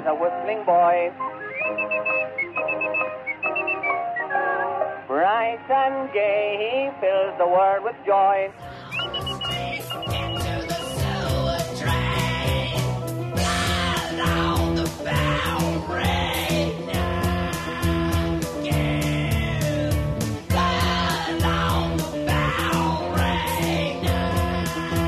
was a whistling boy. Bright and gay, he fills the world with joy. Into the silver train, blood on the Bowery now again. Blood on the Bowery now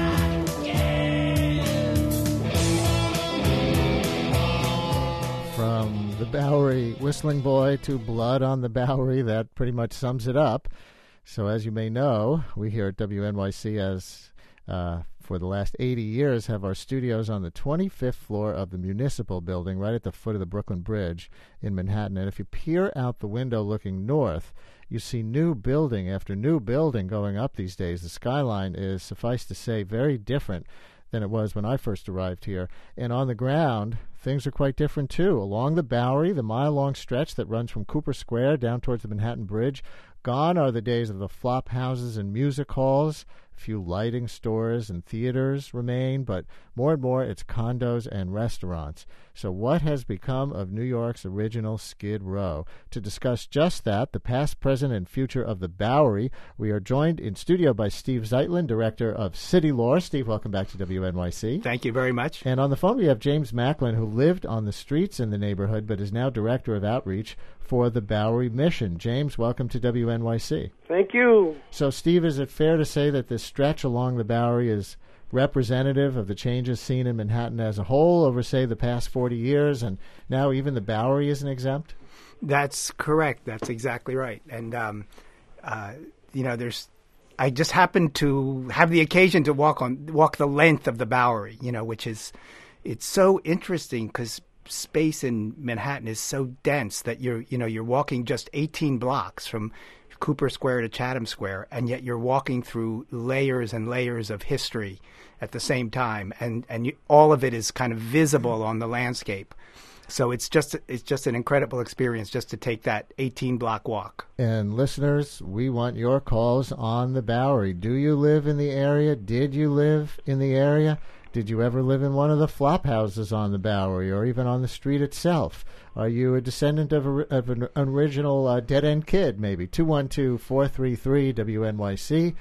again. From the Bowery Whistling Boy to Blood on the Bowery, that pretty much sums it up. So as you may know, we here at WNYC, as for the last 80 years, have our studios on the 25th floor of the Municipal Building, right at the foot of the Brooklyn Bridge in Manhattan. And if you peer out the window looking north, you see new building after new building going up these days. The skyline is, suffice to say, very different than it was when I first arrived here. And on the ground, things are quite different, too. Along the Bowery, the mile-long stretch that runs from Cooper Square down towards the Manhattan Bridge, gone are the days of the flop houses and music halls. A few lighting stores and theaters remain, but more and more it's condos and restaurants. So what has become of New York's original Skid Row? To discuss just that, the past, present, and future of the Bowery, we are joined in studio by Steve Zeitlin, Director of City Lore. Steve, welcome back to WNYC. Thank you very much. And on the phone we have James Macklin, who lived on the streets in the neighborhood but is now Director of Outreach for the Bowery Mission. James, welcome to WNYC. Thank you. So, Steve, is it fair to say that this stretch along the Bowery is representative of the changes seen in Manhattan as a whole over, say, the past 40 years, and now even the Bowery isn't exempt? That's correct. That's exactly right. And, I just happened to have the occasion to walk the length of the Bowery, which is, it's so interesting because space in Manhattan is so dense that you're walking just 18 blocks from Cooper Square to Chatham Square, and yet you're walking through layers and layers of history at the same time, and all of it is kind of visible on the landscape. So it's just an incredible experience just to take that 18-block walk. And listeners, we want your calls on the Bowery. Do you live in the area? Did you live in the area? Did you ever live in one of the flop houses on the Bowery or even on the street itself? Are you a descendant of an original dead-end kid, maybe? 212-433-WNYC,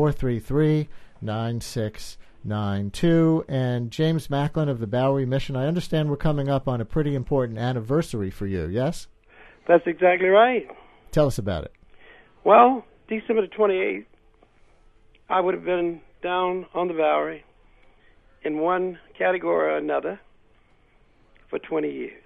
433-9692. And James Macklin of the Bowery Mission, I understand we're coming up on a pretty important anniversary for you, yes? That's exactly right. Tell us about it. Well, December the 28th, I would have been down on the Bowery in one category or another for 20 years.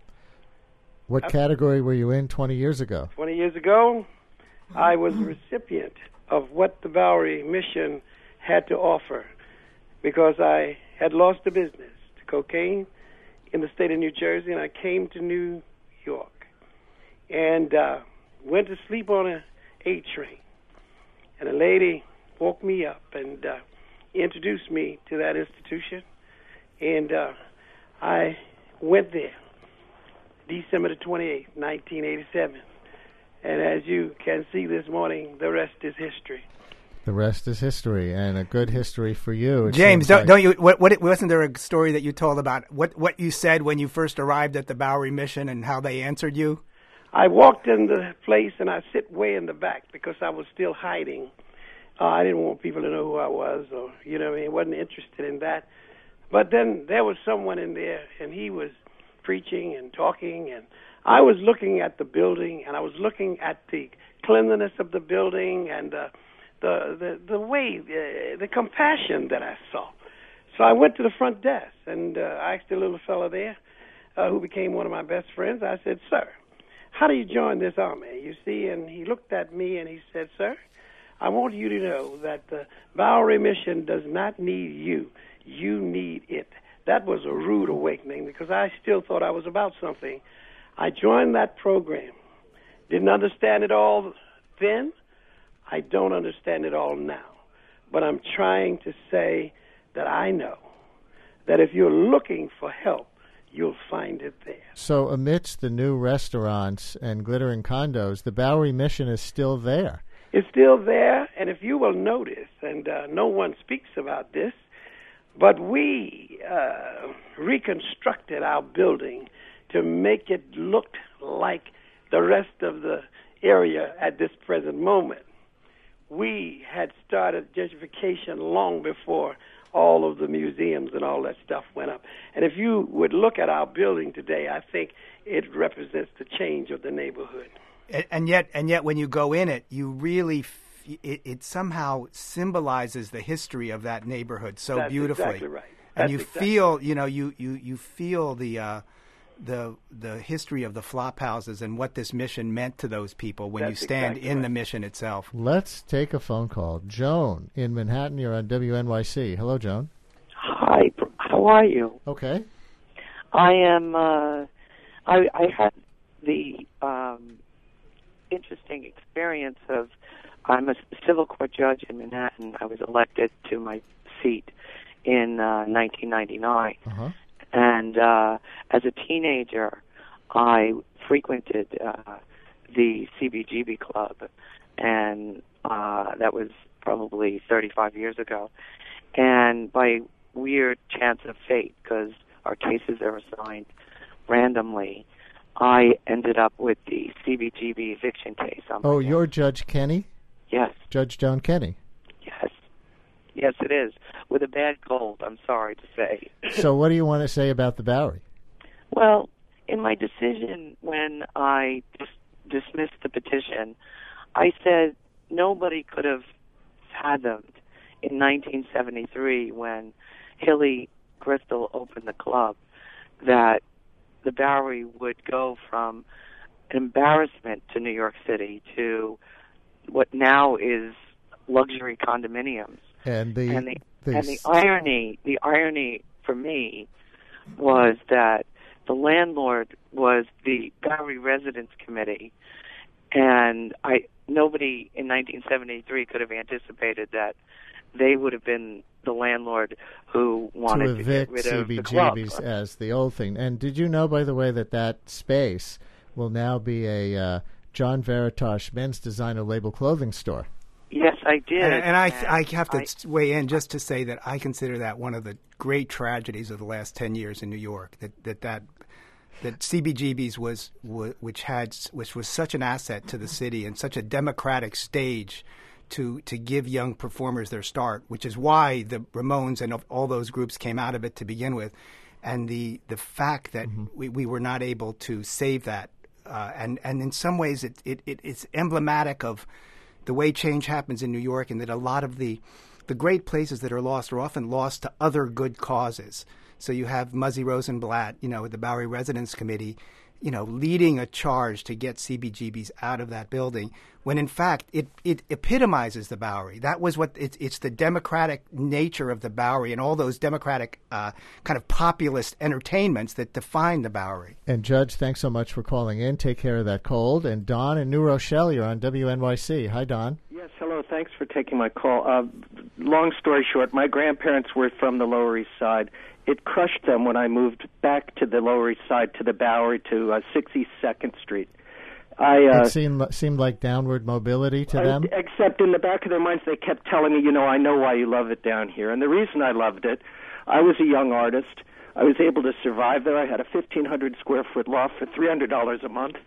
What category were you in 20 years ago? 20 years ago, I was a recipient of what the Bowery Mission had to offer because I had lost the business to cocaine in the state of New Jersey, and I came to New York and went to sleep on an A train. And a lady woke me up and introduced me to that institution, and I went there December the 28th, 1987. And as you can see this morning, the rest is history. The rest is history, and a good history for you. James, don't you? What wasn't there a story that you told about what you said when you first arrived at the Bowery Mission and how they answered you? I walked in the place and I sit way in the back because I was still hiding. I didn't want people to know who I was, or I wasn't interested in that. But then there was someone in there, and he was preaching and talking, and I was looking at the building, and I was looking at the cleanliness of the building and the way, the compassion that I saw. So I went to the front desk, and I asked a little fellow there who became one of my best friends. I said, "Sir, how do you join this army?" You see, and he looked at me and he said, "Sir, I want you to know that the Bowery Mission does not need you. You need it." That was a rude awakening because I still thought I was about something. I joined that program. Didn't understand it all then. I don't understand it all now. But I'm trying to say that I know that if you're looking for help, you'll find it there. So amidst the new restaurants and glittering condos, the Bowery Mission is still there. It's still there, and if you will notice, and no one speaks about this, But we reconstructed our building to make it look like the rest of the area at this present moment. We had started gentrification long before all of the museums and all that stuff went up. And if you would look at our building today, I think it represents the change of the neighborhood. And yet, when you go in it, you really it somehow symbolizes the history of that neighborhood so That's beautifully. Exactly right. And you exactly feel, you feel the history of the flop houses and what this mission meant to those people when That's you stand exactly in right. the mission itself. Let's take a phone call. Joan in Manhattan, you're on WNYC. Hello, Joan. Hi, how are you? Okay. I am. I had the interesting experience of. I'm a civil court judge in Manhattan. I was elected to my seat in 1999, Uh-huh. and as a teenager, I frequented the CBGB club, and that was probably 35 years ago. And by weird chance of fate, because our cases are assigned randomly, I ended up with the CBGB eviction case on my Oh, desk. you're Judge Kenny? Yes, Judge Joan Kenny. yes. Yes, it is. With a bad cold, I'm sorry to say. So what do you want to say about the Bowery? Well, in my decision when I dismissed the petition, I said nobody could have fathomed in 1973 when Hilly Crystal opened the club that the Bowery would go from an embarrassment to New York City to what now is luxury condominiums. And The irony for me was that the landlord was the Bowery Residence Committee, and nobody in 1973 could have anticipated that they would have been the landlord who wanted to get evict rid of the club. CBGBs as the old thing. And did you know, by the way, that space will now be a John Veritas men's designer label clothing store? Yes, I did. And I have to weigh in just to say that I consider that one of the great tragedies of the last 10 years in New York. That CBGB's which was such an asset to the city and such a democratic stage to give young performers their start, which is why the Ramones and all those groups came out of it to begin with, and the fact that we were not able to save that, and in some ways it's emblematic of the way change happens in New York, and that a lot of the great places that are often lost to other good causes. So you have Muzzy Rosenblatt, with the Bowery Residence Committee, leading a charge to get CBGBs out of that building, when in fact it epitomizes the Bowery. That was what it's the democratic nature of the Bowery and all those democratic kind of populist entertainments that define the Bowery. And Judge, thanks so much for calling in. Take care of that cold. And Don in New Rochelle, you're on WNYC. Hi, Don. Yes, hello. Thanks for taking my call. Long story short, my grandparents were from the Lower East Side. It crushed them when I moved back to the Lower East Side, to the Bowery, to 62nd Street. It seemed like downward mobility to them? Except in the back of their minds, they kept telling me, I know why you love it down here. And the reason I loved it, I was a young artist. I was able to survive there. I had a 1,500-square-foot loft for $300 a month.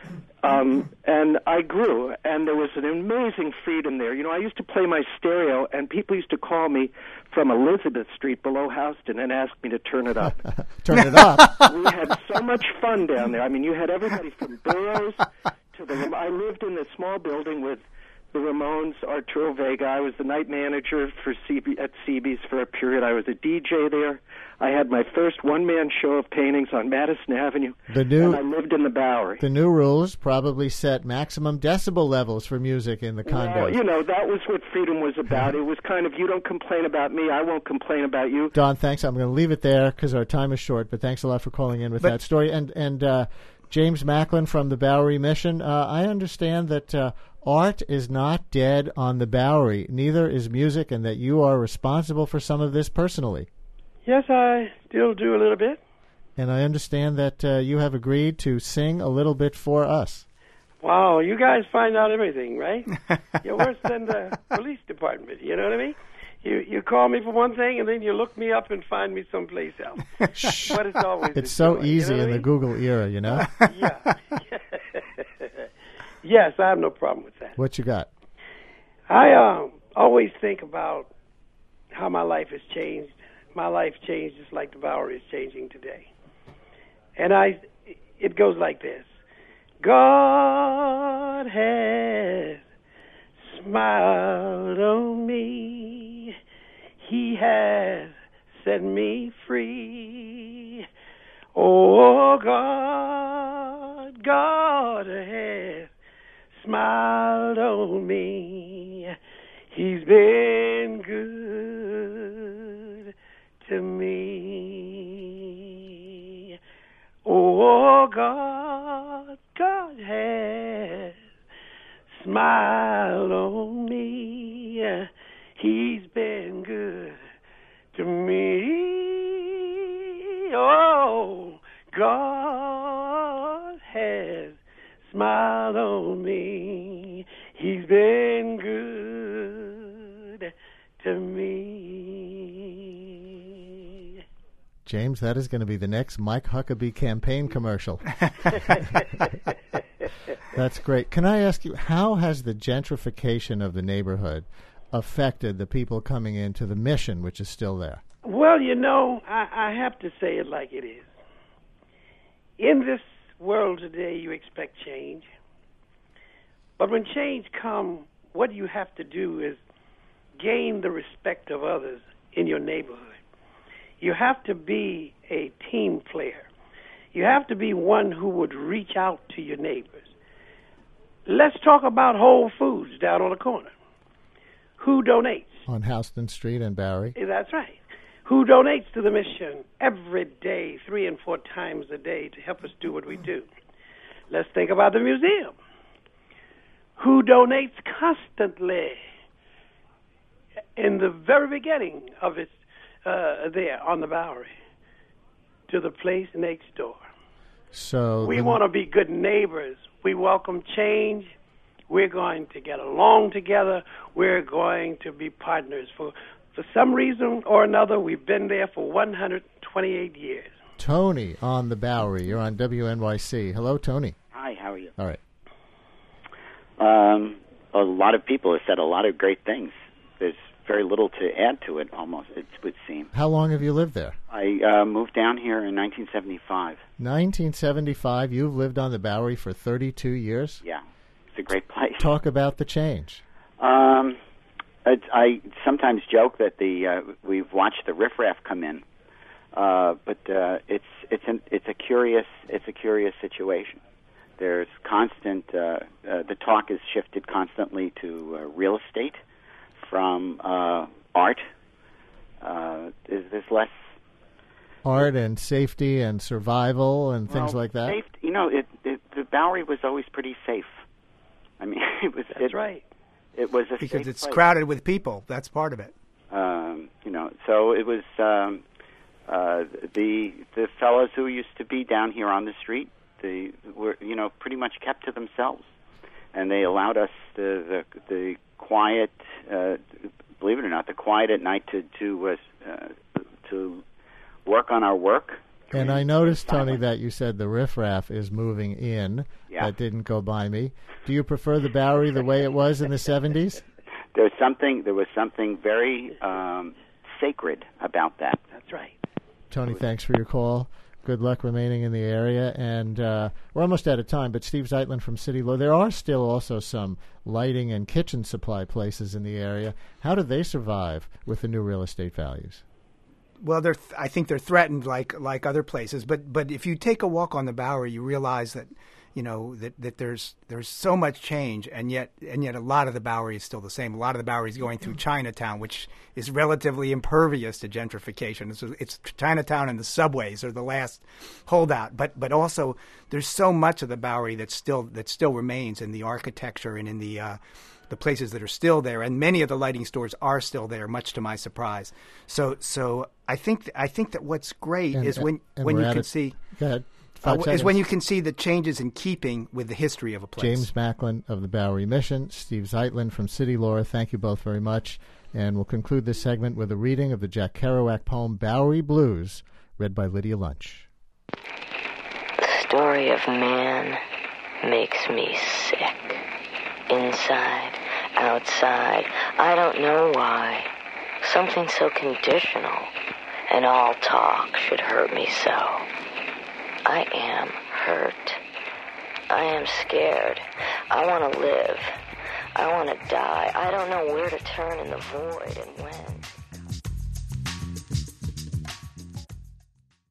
And I grew, and there was an amazing freedom there. I used to play my stereo, and people used to call me from Elizabeth Street below Houston and ask me to turn it up. Turn it up. We had so much fun down there. I mean, you had everybody from Burroughs to I lived in this small building with the Ramones, Arturo Vega. I was the night manager at CB's for a period. I was a DJ there. I had my first one-man show of paintings on Madison Avenue, and I lived in the Bowery. The new rules probably set maximum decibel levels for music in the condos. Well, that was what freedom was about. It was kind of, you don't complain about me, I won't complain about you. Don, thanks. I'm going to leave it there because our time is short, but thanks a lot for calling in with that story. And James Macklin from the Bowery Mission, I understand that art is not dead on the Bowery. Neither is music, and that you are responsible for some of this personally. Yes, I still do a little bit. And I understand that you have agreed to sing a little bit for us. Wow, you guys find out everything, right? You're worse than the police department, you know what I mean? You call me for one thing, and then you look me up and find me someplace else. But it's always It's a so joy, easy you know in the what Google era, you know? I mean? Yeah. Yes, I have no problem with that. What you got? I always think about how my life has changed. My life changed just like the Bowery is changing today. And it goes like this. God has smiled on me. He has set me free. Oh, God has smiled on me. He's been good to me. Oh, God has smiled on me. He's been good to me. Oh, God has smiled on me. He's been good to me. James, that is going to be the next Mike Huckabee campaign commercial. That's great. Can I ask you, how has the gentrification of the neighborhood affected the people coming into the Mission, which is still there? Well, you know, I have to say it like it is. In this world today, you expect change. But when change comes, what you have to do is gain the respect of others in your neighborhood. You have to be a team player. You have to be one who would reach out to your neighbors. Let's talk about Whole Foods down on the corner. Who donates? On Houston Street and Bowery. That's right. Who donates to the Mission every day, 3 and 4 times a day, to help us do what we do? Let's think about the museum. Who donates constantly in the very beginning of its there on the Bowery to the place next door? So we want to be good neighbors. We welcome change. We're going to get along together. We're going to be partners. For some reason or another, we've been there for 128 years. Tony on the Bowery. You're on WNYC. Hello, Tony. Hi, how are you? All right. A lot of people have said a lot of great things. There's very little to add to it, almost, it would seem. How long have you lived there? I moved down here in 1975. 1975. You've lived on the Bowery for 32 years? Yeah, it's a great place. Talk about the change. I sometimes joke that we've watched the riffraff come in, but it's a curious situation. There's constant. The talk is shifted constantly to real estate from art. There's less art and safety and survival and things like that. Safe, the Bowery was always pretty safe. I mean, it was. That's right. It was a because safe it's place. crowded with people. That's part of it. So it was the fellows who used to be down here on the street. They were, pretty much kept to themselves, and they allowed us the quiet. Believe it or not, the quiet at night to work on our work. And I noticed, Tony, that you said the riffraff is moving in. Yeah. That didn't go by me. Do you prefer the Bowery the way it was in the 70s? There was something very sacred about that. That's right. Tony, thanks for your call. Good luck remaining in the area. And we're almost out of time, but Steve Zeitlin from City Law. There are still also some lighting and kitchen supply places in the area. How do they survive with the new real estate values? Well, I think they're threatened like other places. But if you take a walk on the Bowery, you realize that that there's so much change, and yet a lot of the Bowery is still the same. A lot of the Bowery is going through Chinatown, which is relatively impervious to gentrification. It's Chinatown and the subways are the last holdout. But also there's so much of the Bowery that still remains in the architecture and in the places that are still there, and many of the lighting stores are still there, much to my surprise. So I think that what's great is when you can see. Go ahead. Is when you can see the changes in keeping with the history of a place. James Macklin of the Bowery Mission, Steve Zeitlin from City Law. Thank you both very much. And we'll conclude this segment with a reading of the Jack Kerouac poem Bowery Blues, read by Lydia Lunch. The story of man makes me sick. Inside, outside, I don't know why. Something so conditional, and all talk should hurt me so. I am hurt. I am scared. I want to live. I want to die. I don't know where to turn in the void and when.